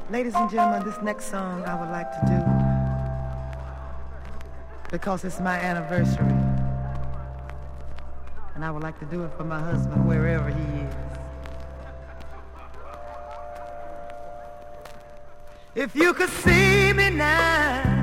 Ladies and gentlemen, this next song I would like to do because it's my anniversary. And I would like to do it for my husband wherever he is. If you could see me now,